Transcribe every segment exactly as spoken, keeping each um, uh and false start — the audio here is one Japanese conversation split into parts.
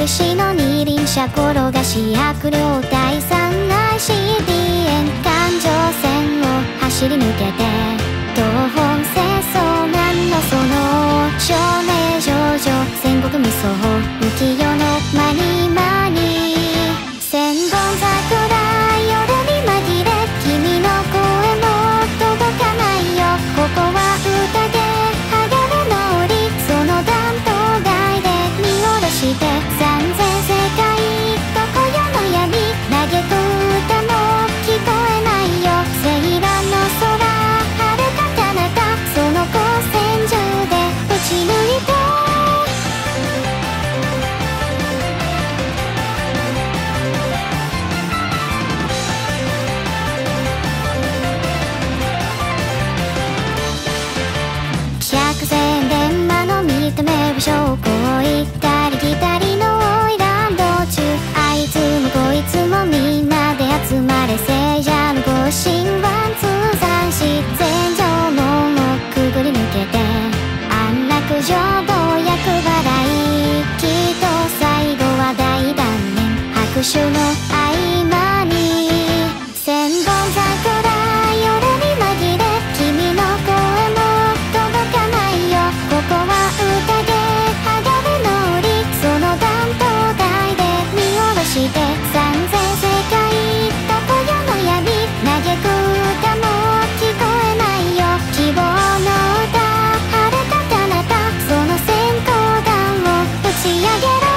しの二輪車転がし悪霊第三 アイシーディー 円環状線を走り抜けて東本清掃なんのその少年少女戦国無双浮世の間に間に千本桜夜に紛れ君の声も届かないよここは宴鋼の檻その断頭台で見下ろして三千世界どこよの闇嘆く歌も聞こえないよセイラの空遥か彼方その光線中で打ち抜いて百戦錬磨の認める証拠を行ったり来たりの花魁道中あいつもこいつもみんなで集まれ聖者のご神は通算し全城門をくぐり抜けて安楽浄土厄払いきっと最後は大断念拍手の合間に千本桜夜に紛れ君の声も届かないよここは宴鋼の檻その断頭台で見下ろして三千世界どこよの闇嘆く歌も聞こえないよ希望の歌晴れた彼方その閃光弾を打ち上げろ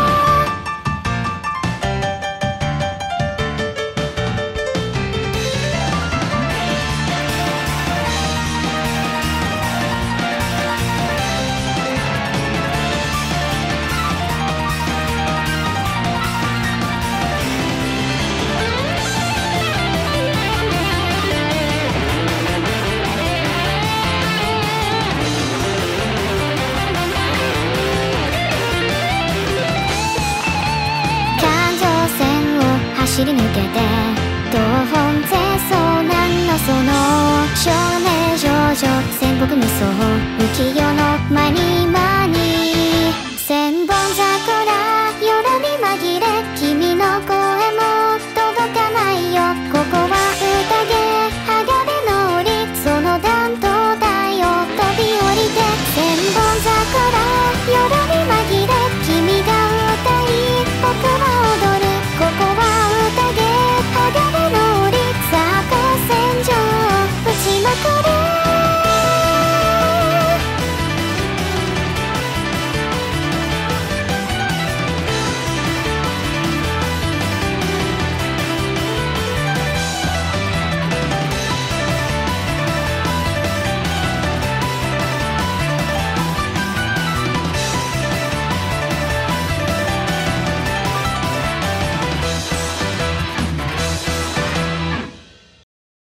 走り抜けて東本清掃なんのその少年少女戦国無双